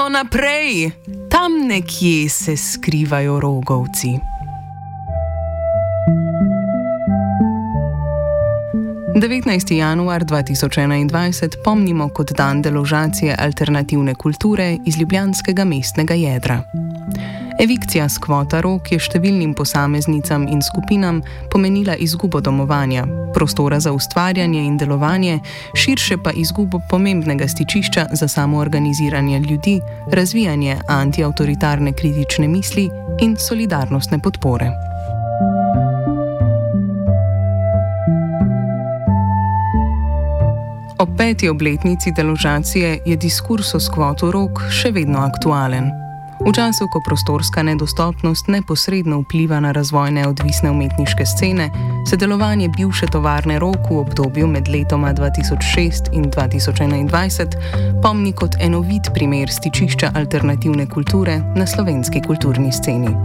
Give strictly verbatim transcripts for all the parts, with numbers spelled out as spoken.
No naprej, tam nekje se skrivajo rogovci. devetnajsti januar dva tisoč enaindvajset pomnimo kot dan deložacije alternativne kulture iz ljubljanskega mestnega jedra. Evikcija s kvota Rog je številnim posameznicam in skupinam pomenila izgubo domovanja, prostora za ustvarjanje in delovanje, širše pa izgubo pomembnega stičišča za samoorganiziranje ljudi, razvijanje antiavtoritarne kritične misli in solidarnostne podpore. Ob peti obletnici deložacije je diskurso s kvoto Rog še vedno aktualen. V času, ko prostorska nedostopnost neposredno vpliva na razvoj neodvisne umetniške scene, se delovanje bivše tovarne Rog v obdobju med letoma dva tisoč šest in dva tisoč enaindvajset pomni kot enovit primer stičišča alternativne kulture na slovenski kulturni sceni.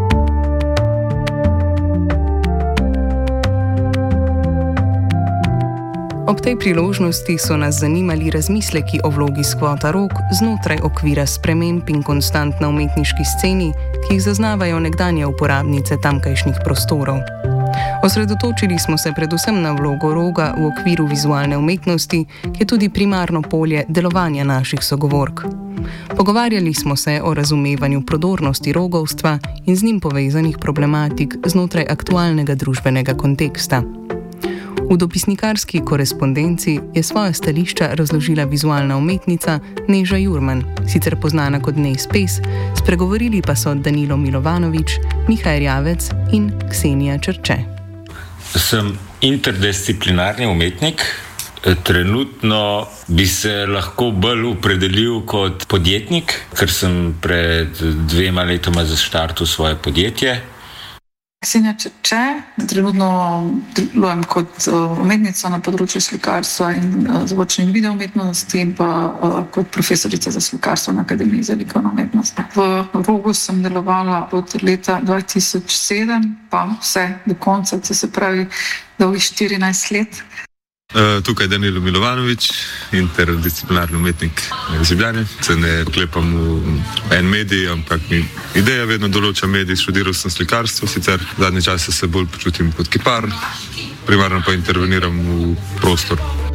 Ob tej priložnosti so nas zanimali razmisleki o vlogi skvota Rog znotraj okvira sprememb in konstant na umetniški sceni, ki jih zaznavajo nekdanje uporabnice tamkajšnjih prostorov. Osredotočili smo se predvsem na vlogo Roga v okviru vizualne umetnosti, ki je tudi primarno polje delovanja naših sogovork. Pogovarjali smo se o razumevanju prodornosti rogovstva in z njim povezanih problematik znotraj aktualnega družbenega konteksta. V dopisnikarski korespondenci je svoje stališča razložila vizualna umetnica Neža Jurman, sicer poznana kot Nez Pes, spregovorili pa so Danilo Milovanovič, Miha Erjavec in Ksenija Čerče. Sem interdisciplinarni umetnik. Trenutno bi se lahko bolj opredelil kot podjetnik, ker sem pred dvema letoma zaštartil svoje podjetje. Ksenija Čerče, trenutno delujem kot umetnica na področju slikarstva in zvočne in video umetnosti in pa kot profesorica za slikarstvo na Akademiji za likovno umetnost. V Rogu sem delovala od leta dva tisoč sedem pa vse do konca, to se pravi dolgih štirinajst let. Tukaj je Danilo Milovanovič, interdisciplinarni umetnik iz Ljubljane. Se ne oklepam v en medij, ampak mi ideja vedno določa medij. Študiral sem slikarstvo, sicer zadnje čase se bolj počutim kot kipar, primarno pa interveniram v prostor.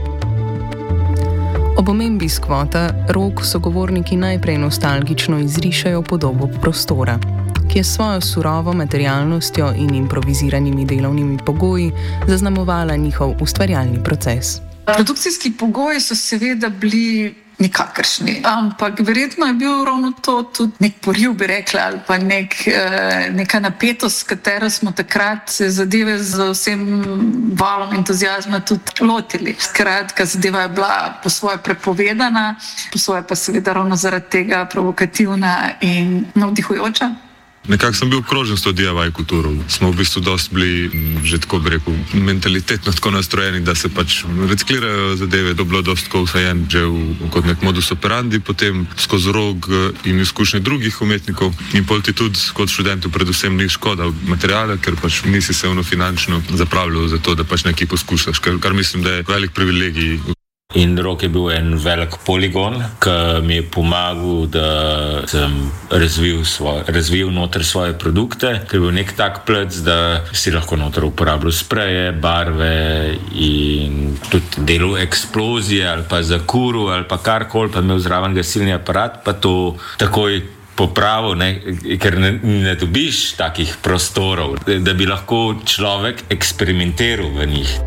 Ob omembi skvota Rog sogovorniki najprej nostalgično izrišajo podobo prostora, ki je s svojo surovo materialnostjo in improviziranimi delovnimi pogoji zaznamovala njihov ustvarjalni proces. Produkcijski pogoji so seveda bili nikakršni, ampak verjetno je bil ravno to tudi nek poriv, bi rekla, ali pa nek, neka napetost, s katero smo takrat zadeve z vsem valom entuziazma tudi lotili. Skratka, zadeva je bila po svoje prepovedana, po svoje pa seveda ravno zaradi tega provokativna in navdihujoča. Nekako sem bil obkrožen s to D I Y kulturo. Smo v bistvu dosti bili, že tako bi rekel, mentalitetno tako nastrojeni, da se pač reciklirajo zadeve, da je bilo dosti tako vsajen že v, kot nek modus operandi, potem skozi Rog in izkušnje drugih umetnikov. In pol ti tudi kot študentu predvsem ni škoda materijala, ker pač nisi se ono finančno zapravljal za to, da pač nekaj poskušaš, kar, kar mislim, da je velik privilegij. In Rog je bil en velik poligon, ki mi je pomagal, da sem razvil, svoj, razvil noter svoje produkte, ker je bil nek tak plec, da si lahko noter uporabljal spreje, barve in tudi delal eksplozije ali pa zakuru ali pa karkoli, pa imel zraven gasilni aparat, pa to takoj popravil, ne, ker ne, ne dobiš takih prostorov, da bi lahko človek eksperimentiral v njih.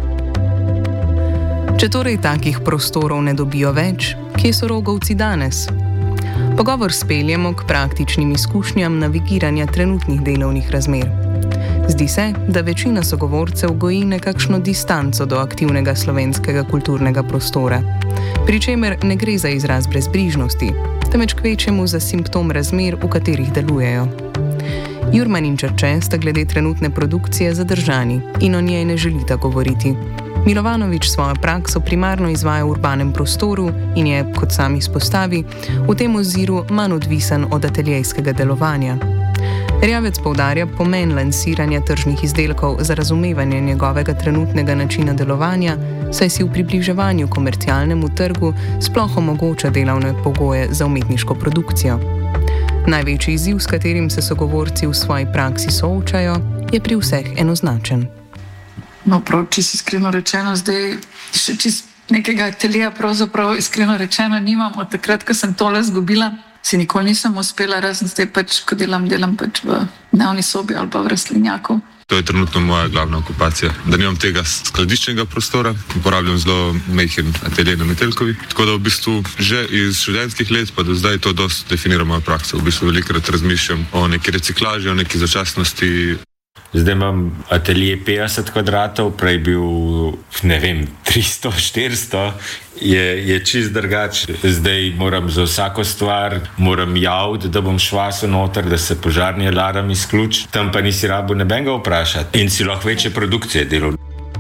Če torej takih prostorov ne dobijo več, kje so rogovci danes? Pogovor speljemo k praktičnim izkušnjam navigiranja trenutnih delovnih razmer. Zdi se, da večina sogovorcev goji nekakšno distanco do aktivnega slovenskega kulturnega prostora, pri čemer ne gre za izraz brezbrižnosti, temveč kvečjemu za simptom razmer, v katerih delujejo. Jurman in Čerče sta glede trenutne produkcije zadržani in o njej ne želita govoriti. Milovanovič svojo prakso primarno izvaja v urbanem prostoru in je, kot sam izpostavi, v tem oziru manj odvisen od ateljejskega delovanja. Erjavec poudarja pomen lansiranja tržnih izdelkov za razumevanje njegovega trenutnega načina delovanja, saj si v približevanju komercialnemu trgu sploh omogoča delovne pogoje za umetniško produkcijo. Največji izziv, s katerim se sogovorci v svoji praksi soočajo, je pri vseh enoznačen. No, prav, čisto iskreno rečeno, zdaj še čist nekega atelija pravzaprav iskreno rečeno nimam. Od takrat, ko sem tole zgubila, si nikoli nisem uspela, razen zdaj pač, ko delam, delam pač v dnevni sobi ali pa v rastlinjaku. To je trenutno moja glavna okupacija, da nimam tega skladiščnega prostora, uporabljam zelo majhen atelje na Metelkovi. Tako da v bistvu že iz študentskih let pa do zdaj to dosti definira moja praksa. V bistvu velikokrat razmišljam o neki reciklaži, o neki začasnosti. Zdaj imam atelje petdeset kvadratov, prej bil, ne vem, tristo, štiristo, je, je čist drugač. Zdaj moram za vsako stvar, moram javiti, da bom švasil noter, da se požarni alarm izključi. Tam pa nisi rabo nebenga vprašati in si lahko večje produkcije delal.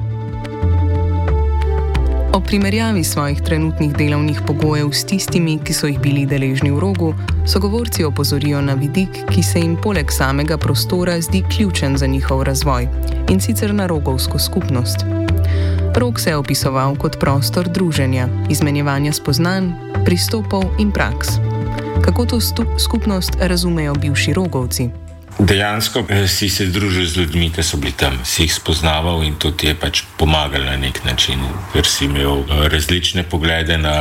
O primerjavi svojih trenutnih delovnih pogojev s tistimi, ki so jih bili deležni v Rogu, sogovorci opozorijo na vidik, ki se jim poleg samega prostora zdi ključen za njihov razvoj, in sicer na rogovsko skupnost. Rog se je opisoval kot prostor druženja, izmenjevanja spoznanj, pristopov in praks. Kako to skupnost razumejo bivši rogovci? Dejansko si se združil z ljudmi, ki so bili tam, si jih spoznaval in to ti je pač pomagal na nek način, ker si imel različne poglede na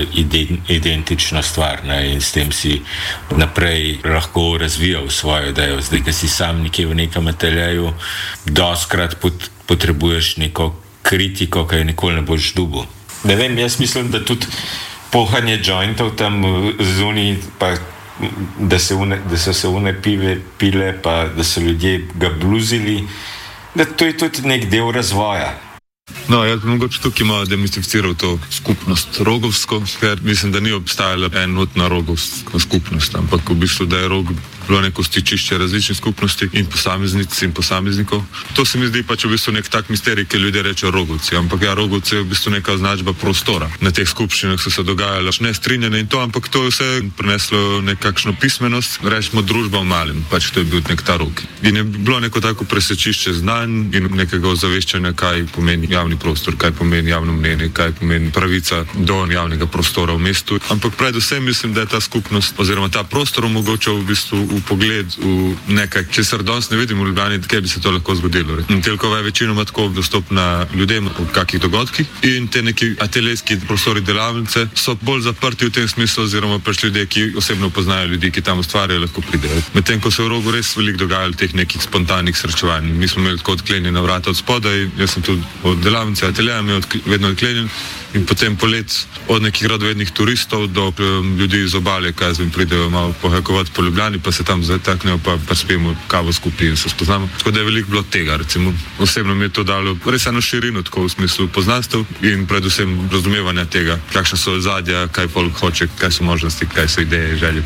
identično stvar, ne, in s tem si naprej lahko razvijal svojo idejo. Zdaj, ko si sam nekje v nekem ateljeju, doskrat pot, potrebuješ neko kritiko, ki jo nikoli ne boš dobil. Ne vem, jaz mislim, da tudi pohanje jointov tam zunaj, pa Da, se une, da so se une pive pile, pa da so ljudje ga bluzili, da to je tudi nek del razvoja. No, jaz bi mogoče tukaj malo demistificiral to skupnost rogovsko, ker mislim, da ni obstajala enotna rogovska skupnost, ampak v bistvu, da je Rog bilo neko stičišče različnih skupnosti in posameznic in posameznikov. To se mi zdi pač v bistvu nek tak misterij, ki ljudje rečejo Rogovci, ampak ja, Rogovci je v bistvu neka označba prostora. Na teh skupščinah so se dogajale nestrinjene in to, ampak to je vse prineslo nekakšno pismenost, rečemo družba v malem, pač to je bil nek ta Rog. In je bilo neko tako presečišče znanj in nekega ozaveščanja, kaj pomeni javni prostor, kaj pomeni javno mnenje, kaj pomeni pravica do javnega prostora v mestu. Ampak predvsem mislim, da je ta skupnost oziroma ta prostor omogočal v bistvu v pogled v nekaj, česar danes ne vidim v Ljubljani, kje bi se to lahko zgodilo. In Telkova je večinoma tako dostopna ljudem v kakih dogodkih in te neki ateljejski prostori delavnice so bolj zaprti v tem smislu oziroma pač ljudje, ki osebno poznajo ljudi, ki tam ustvarjajo, lahko pridejo. Medtem ko se v Rogu res veliko dogajalo teh nekih spontanih srečevanj. Mi smo imeli tako odklenjena vrata od spodaj, jaz sem tudi od delavnice ateljeja imel vedno odklenjen. In potem polet od nekih radovednih turistov do um, ljudi iz obale, kaj zvem, pridejo malo pohajkovati po Ljubljani, pa se tam zataknejo, pa, pa spijemo kavo skupaj in se spoznamo. Tako da je veliko bilo tega, recimo. Osebno mi je to dalo res eno širino, tako v smislu poznanstev in predvsem razumevanja tega, kakšna so ozadja, kaj folk hoče, kaj so možnosti, kaj so ideje, želje.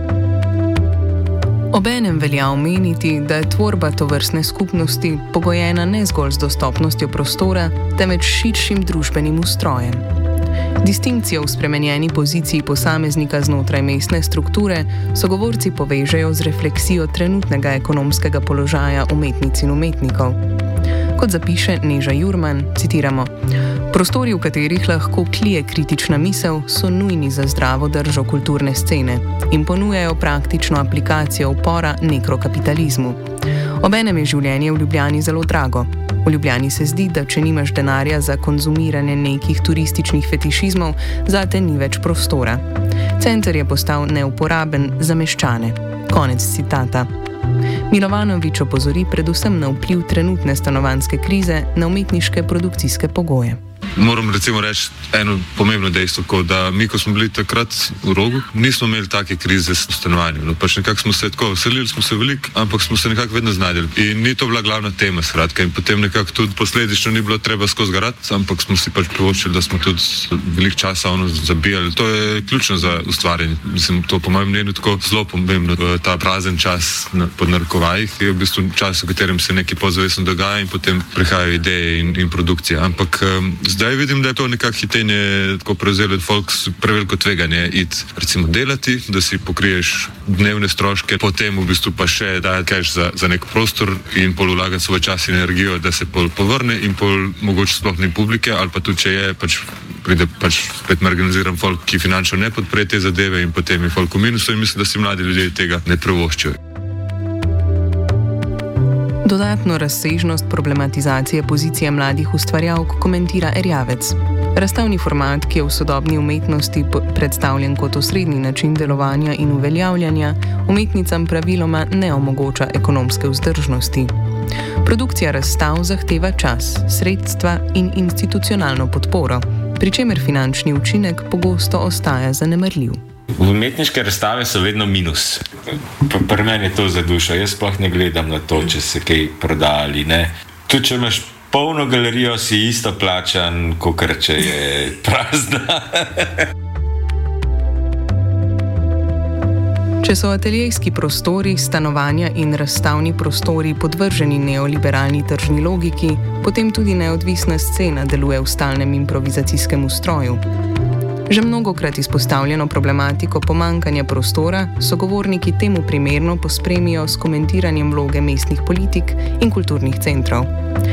Obenem velja omeniti, da je tvorba tovrstne skupnosti pogojena ne zgolj z dostopnostjo prostora, temveč širšim družbenim ustrojem. Distinkcijo v spremenjeni poziciji posameznika znotraj mestne strukture sogovorci povežejo z refleksijo trenutnega ekonomskega položaja umetnic in umetnikov. Kot zapiše Neža Jurman, citiramo: prostori, v katerih lahko klije kritična misel, so nujni za zdravo držo kulturne scene in ponujajo praktično aplikacijo upora nekrokapitalizmu. Obenem je življenje v Ljubljani zelo drago. V Ljubljani se zdi, da če nimaš denarja za konzumiranje nekih turističnih fetišizmov, zate ni več prostora. Center je postal neuporaben za meščane. Konec citata. Milovanovič opozori predvsem na vpliv trenutne stanovanjske krize na umetniške produkcijske pogoje. Moram recimo reči eno pomembno dejstvo, ko, da mi, ko smo bili takrat v Rogu, nismo imeli take krize s stanovanjem. No, pač nekako smo se tako, selili smo se veliko, ampak smo se nekako vedno znajdeli. In ni to bila glavna tema, skratka. In potem nekako tudi posledično ni bilo treba skozi garati, ampak smo si pač privoščili, da smo tudi veliko časa ono zabijali. To je ključno za ustvarjanje. Mislim, to po mojem mnenju tako zelo pomembno. Ta prazen čas na, pod narekovajih je v bistvu čas, v katerem se nekaj podzavestno dogaja in potem prihajajo ideje in, in produkcija. Ampak um, zdaj Zdaj vidim, da je to nekako hitenje tako prevzelo od folk preveliko tveganje iti recimo delati, da si pokriješ dnevne stroške, potem v bistvu pa še dajati cash za, za nek prostor in pol vlagati svoj čas in energijo, da se pol povrne in pol mogoče sploh ni publike, ali pa tudi če je, pač pride pač spet marginaliziran folk, ki finančno ne podpre te zadeve in potem je folk v minusu in mislim, da si mladi ljudje tega ne privoščijo. Dodatno razsežnost problematizacije pozicije mladih ustvarjalk komentira Erjavec. Razstavni format, ki je v sodobni umetnosti predstavljen kot osrednji način delovanja in uveljavljanja, umetnicam praviloma ne omogoča ekonomske vzdržnosti. Produkcija razstav zahteva čas, sredstva in institucionalno podporo, pri čemer finančni učinek pogosto ostaja zanemarljiv. Umetniške razstave so vedno minus. Pri meni je to za dušo. Jaz sploh ne gledam na to, če se kaj proda ali ne. Tudi če imaš polno galerijo, si isto plačan, kakor če je prazna. Če so ateljejski prostori, stanovanja in razstavni prostori podvrženi neoliberalni tržni logiki, potem tudi neodvisna scena deluje v stalnem improvizacijskem ustroju. Že mnogokrat izpostavljeno problematiko pomankanja prostora sogovorniki temu primerno pospremijo s komentiranjem vloge mestnih politik in kulturnih centrov.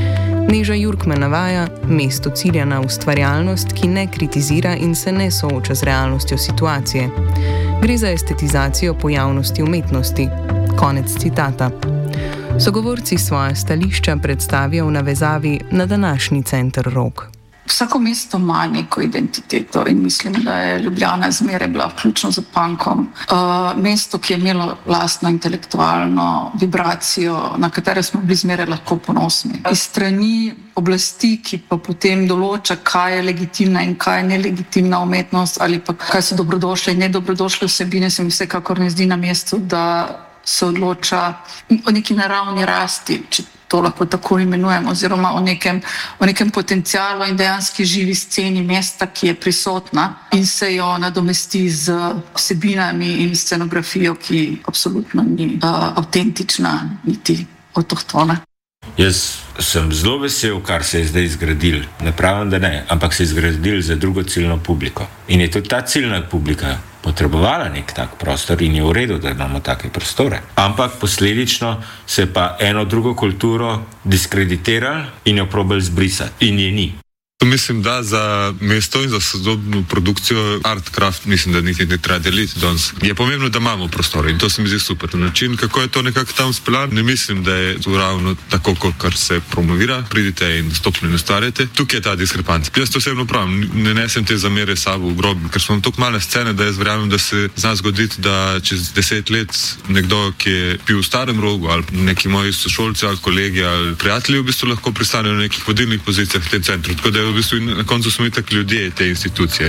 Neža Jurkman navaja, mesto cilja na ustvarjalnost, ki ne kritizira in se ne sooča z realnostjo situacije. Gre za estetizacijo pojavnosti umetnosti. Konec citata. Sogovorci svoje stališča predstavijo v navezavi na današnji center Rog. Vsako mesto ima neko identiteto in mislim, da je Ljubljana zmeraj bila vključno z punkom. Uh, mesto, ki je imelo lastno intelektualno vibracijo, na katero smo bili zmeraj lahko ponosni. Iz strani oblasti, ki pa potem določa, kaj je legitimna in kaj je nelegitimna umetnost ali pa kaj so dobrodošle in nedobrodošle vsebine, se mi vsekakor ne zdi na mestu, da se odloča o neki naravni rasti, če to lahko tako imenujem, oziroma o nekem, o nekem potencialu in dejanski živi sceni mesta, ki je prisotna in se jo nadomesti z vsebinami in scenografijo, ki absolutno ni uh, avtentična niti avtohtona. Jaz sem zelo vesel, kar se je zdaj zgradil. Ne pravim, da ne, ampak se je zgradil za drugo ciljno publiko. In je tudi ta ciljna publika potrebovala nek tak prostor in je v redu, da imamo take prostore. Ampak posledično se pa eno drugo kulturo diskreditirali in jo probali zbrisati. In je ni. Mislim, da za mesto in za sodobno produkcijo Artcraft, mislim, da niti ne treba deliti danes. Je pomembno, da imamo prostore in to se mi zdi super. Način, kako je to nekako tam speljan, ne mislim, da je to ravno tako, kot se promovira. Pridite in stopno in ustvarjate. Tukaj je ta diskrepanc. Jaz to osebno pravim, ne nesem te zamere sabo v grob, ker smo tako male scene, da jaz verjamem, da se zna zgoditi, da čez deset let nekdo, ki je pil v starem Rogu ali neki moji sošolci ali kolegi ali prijatelji, v bistvu lahko pristanejo na nekih vodilnih pozicijah v tem centru. Tako da v bistvu na koncu smo itak ljudje te institucije.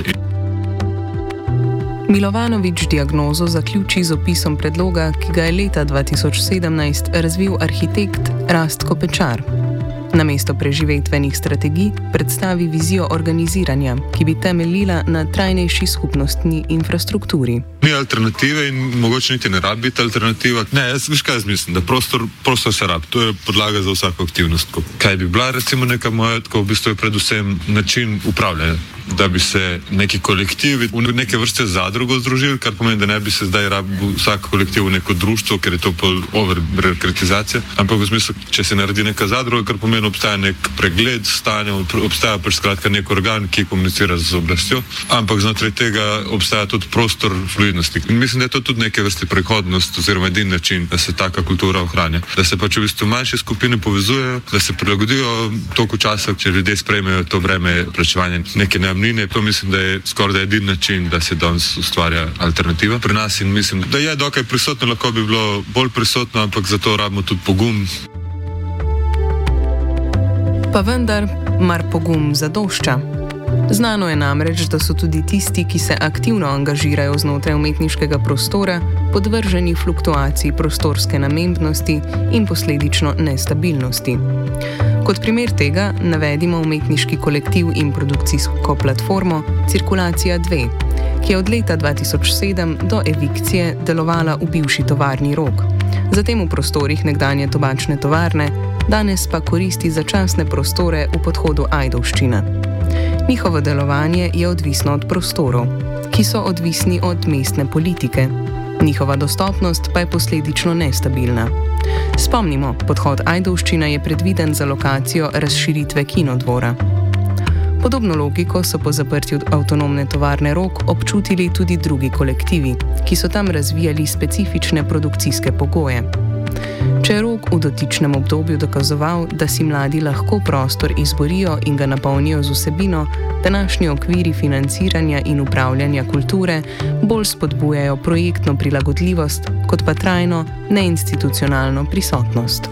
Milovanovič diagnozo zaključi z opisom predloga, ki ga je leta dva tisoč sedemnajst razvil arhitekt Rastko Pečar. Namesto preživetvenih strategij predstavi vizijo organiziranja, ki bi temeljila na trajnejši skupnostni infrastrukturi. Ni alternative in mogoče niti ne rabi biti alternativa. Ne, jaz veš kaj jaz mislim, da prostor, prostor se rabi. To je podlaga za vsako aktivnost. Kaj bi bila recimo neka moja, tako v bistvu je predvsem način upravljanja, da bi se neki kolektivi v neke vrste zadrugo združili, kar pomeni, da ne bi se zdaj rabil vsak kolektiv v neko društvo, ker je to pol overbirokratizacija, ampak v smislu, če se naredi neka zadruga, kar pomeni, obstaja nek pregled stanja, obstaja pač skratka nek organ, ki komunicira z oblastjo, ampak znotraj tega obstaja tudi prostor fluidnosti. In mislim, da je to tudi neke vrste prehodnost oziroma edini način, da se taka kultura ohranja. Da se pač v bistvu manjše skupine povezujejo, da se prilagodijo toliko časa, če ljudje sprejmejo to breme plačevanja neke najemnine. To mislim, da je skoraj edini način, da se danes ustvarja alternativa. Pri nas in mislim, da je dokaj prisotno, lahko bi bilo bolj prisotno, ampak zato rabimo tudi pogum. Pa vendar, mar pogum zadošča. Znano je namreč, da so tudi tisti, ki se aktivno angažirajo znotraj umetniškega prostora, podvrženi fluktuaciji prostorske namembnosti in posledično nestabilnosti. Kot primer tega navedimo umetniški kolektiv in produkcijsko platformo Cirkulacija dve, ki je od leta dva tisoč sedem do evikcije delovala v bivši tovarni Rog, zatem v prostorih nekdanje tobačne tovarne, danes pa koristi začasne prostore v podhodu Ajdovščina. Njihovo delovanje je odvisno od prostorov, ki so odvisni od mestne politike. Njihova dostopnost pa je posledično nestabilna. Spomnimo, podhod Ajdovščina je predviden za lokacijo razširitve Kinodvora. Podobno logiko so po zaprtju avtonomne tovarne Rog občutili tudi drugi kolektivi, ki so tam razvijali specifične produkcijske pogoje. Če je Rog v dotičnem obdobju dokazoval, da si mladi lahko prostor izborijo in ga napolnijo z vsebino, današnji okviri financiranja in upravljanja kulture bolj spodbujajo projektno prilagodljivost, kot pa trajno, neinstitucionalno prisotnost.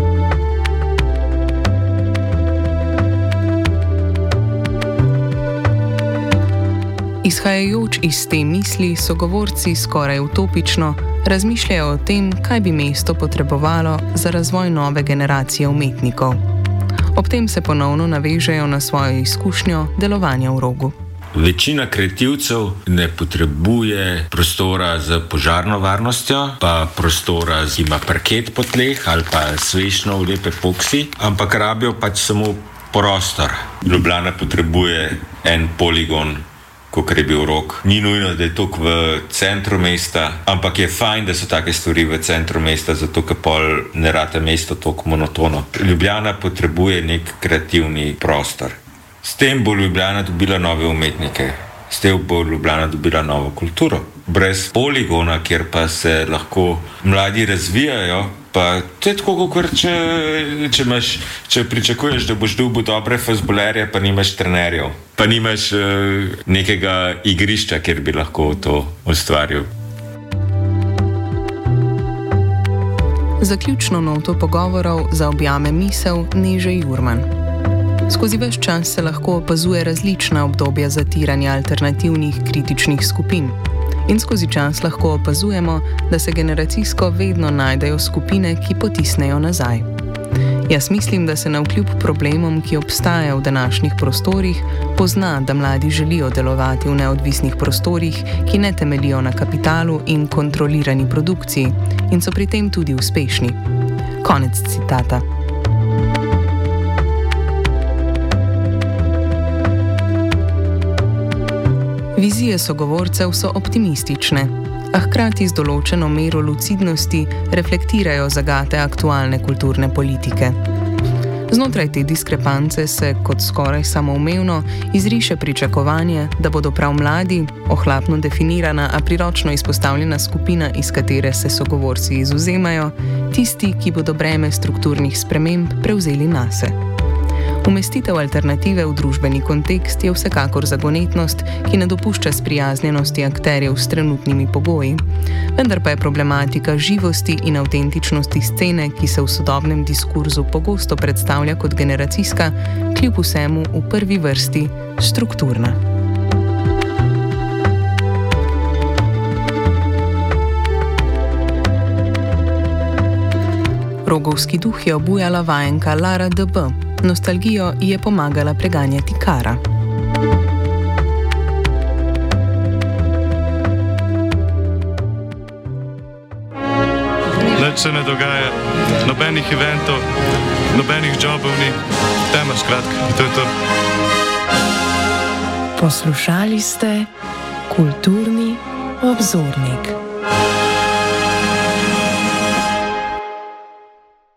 Izhajajoč iz te misli, sogovorci skoraj utopično razmišljajo o tem, kaj bi mesto potrebovalo za razvoj nove generacije umetnikov. Ob tem se ponovno navežejo na svojo izkušnjo delovanja v Rogu. Večina kreativcev ne potrebuje prostora za požarno varnostjo, pa prostora, ki ima parket po tleh ali pa svešno v lepe epoksi, ampak rabijo pač samo prostor. Ljubljana potrebuje en poligon, kot je bil Rog. Ni nujno, da je to v centru mesta, ampak je fajn, da so take stvari v centru mesta, zato ker pol ne rata mesto toliko monotono. Ljubljana potrebuje nek kreativni prostor. S tem bo Ljubljana dobila nove umetnike, s tem bo Ljubljana dobila novo kulturo. Brez poligona, kjer pa se lahko mladi razvijajo, pa to je tako, kot če, če, imaš, če pričakuješ, da boš dobil dobre fazbolerje, pa nimaš trenerjev, pa nimaš uh, nekega igrišča, kjer bi lahko to ustvaril. Zaključno noto pogovorov zaobjame misel Neže Jurman. Skozi ves čas se lahko opazuje različna obdobja zatiranja alternativnih kritičnih skupin. In skozi čas lahko opazujemo, da se generacijsko vedno najdejo skupine, ki potisnejo nazaj. Jaz mislim, da se navkljub problemom, ki obstajajo v današnjih prostorih, pozna, da mladi želijo delovati v neodvisnih prostorih, ki ne temeljijo na kapitalu in kontrolirani produkciji in so pri tem tudi uspešni. Konec citata. Vizije sogovorcev so optimistične, a hkrati z določeno mero lucidnosti reflektirajo zagate aktualne kulturne politike. Znotraj te diskrepance se, kot skoraj samoumevno, izriše pričakovanje, da bodo prav mladi, ohlapno definirana, a priročno izpostavljena skupina, iz katere se sogovorci izvzemajo, tisti, ki bodo breme strukturnih sprememb prevzeli nase. Umestitev alternative v družbeni kontekst je vsekakor zagonetnost, ki ne dopušča sprijaznjenosti akterjev s trenutnimi pogoji, vendar pa je problematika živosti in avtentičnosti scene, ki se v sodobnem diskurzu pogosto predstavlja kot generacijska, kljub vsemu v prvi vrsti strukturna. Rogovski duh je obujala vajenka Lara D B. Nostalgijo ji je pomagala preganjati Kara. Nič se ne dogaja, nobenih eventov, nobenih jobov ni, tema skratka, to je to. Poslušali ste Kulturni obzornik.